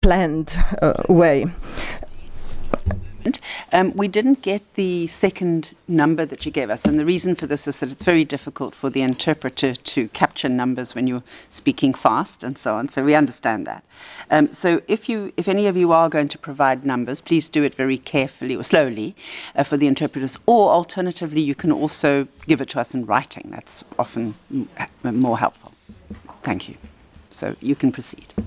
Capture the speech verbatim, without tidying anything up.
planned uh, way. Um, we didn't get the second number that you gave us, and the reason for this is that it's very difficult for the interpreter to capture numbers when you're speaking fast and so on, so we understand that. Um, so if you, if any of you are going to provide numbers, please do it very carefully or slowly uh, for the interpreters, or alternatively you can also give it to us in writing. That's often m- more helpful. Thank you. So you can proceed.